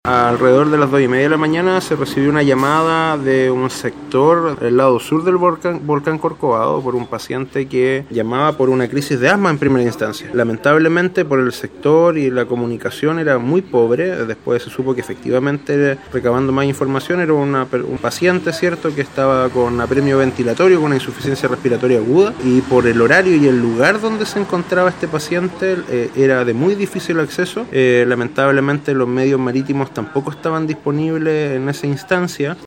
Alrededor de las 2:30 de la mañana se recibió una llamada de un sector del lado sur del volcán Corcovado por un paciente que llamaba por una crisis de asma en primera instancia. Lamentablemente por el sector y la comunicación era muy pobre. Después se supo que efectivamente, recabando más información, era un paciente, ¿cierto?, que estaba con apremio ventilatorio, con una insuficiencia respiratoria aguda, y por el horario y el lugar donde se encontraba este paciente era de muy difícil acceso. Lamentablemente los medios marítimos tampoco estaban disponibles en esa instancia.